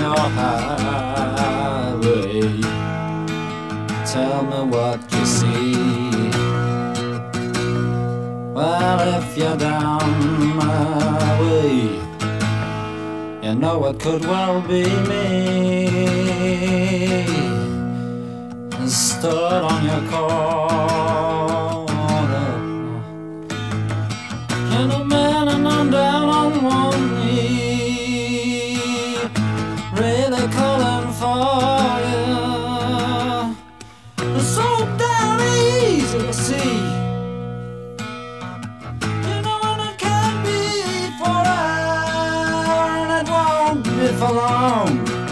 your highway. Tell me what you see. Well, if you're down my way, you know it could well be me. Stood on your corner, and a man and I'm down on one knee, really calling for you. It's so damn easy to see. You know, and it can be forever, and it won't be for long.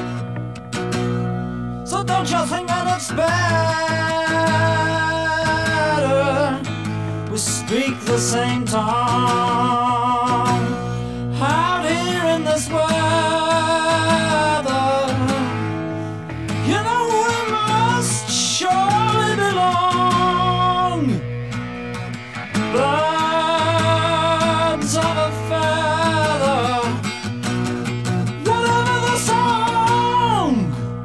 So don't you think that it's better we speak the same tongue out here in this weather? You know we must surely belong, birds of a feather, whatever the song.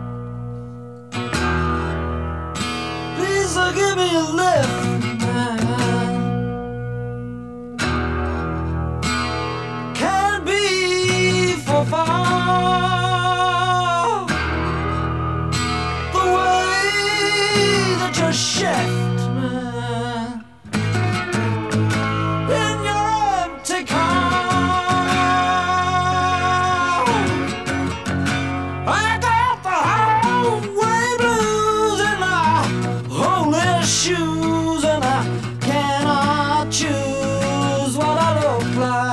Please give me a lift, man. Can't be for far. The way that you shift, man, in your empty car. I got the highway blues in my holy shoes, and I cannot choose what I look like.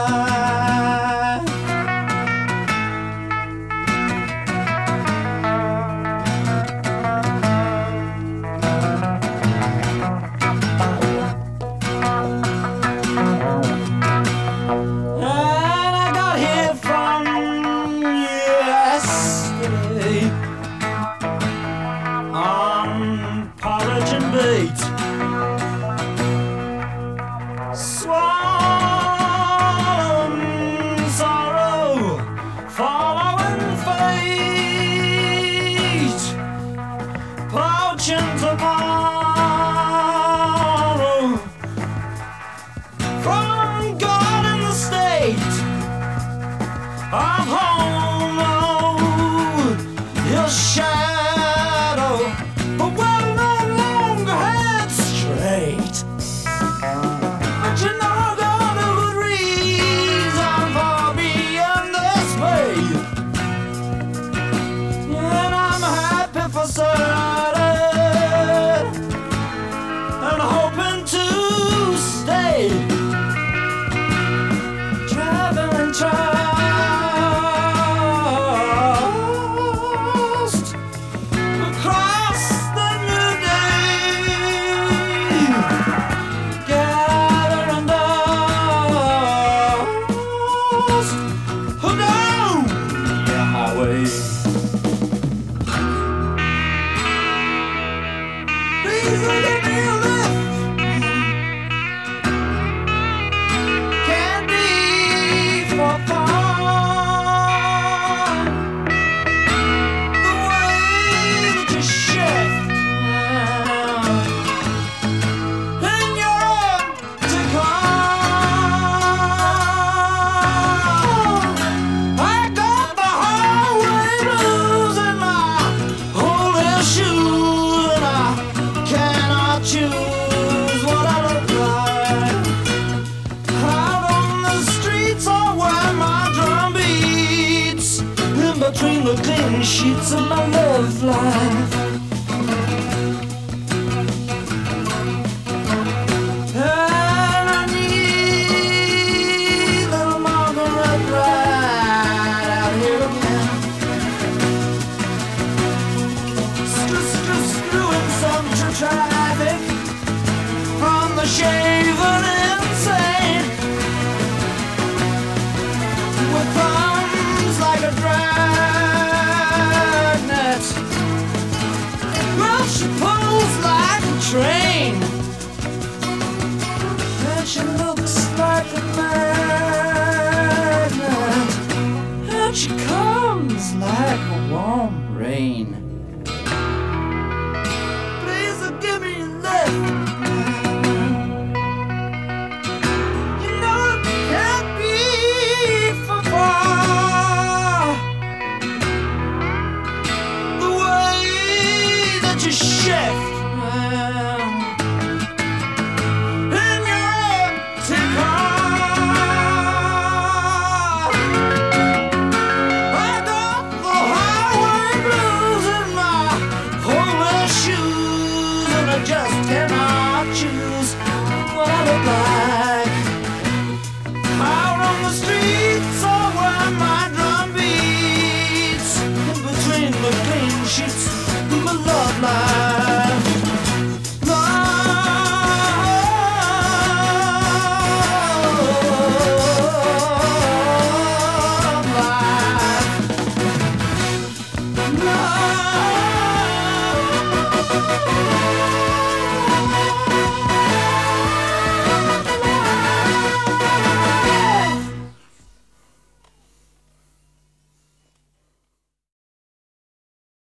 And I got here from yesterday on porridge and bait, swallowing sorrow, following fate, poaching tomorrow from God in the state of home. Oh, your shadow, but we're no longer head straight. But you know I've got a good reason for being this way, and I'm happy for certain, and hoping to stay. Traveling trust across the new day, gathering dust down your highway. Please give me a lift. Can't be for far. The way that you shift in your empty car. I got the highway blues in my holy shoes, and I cannot choose what I look like. Out on the streets or where my drum beats, in between the clean sheets of my love life.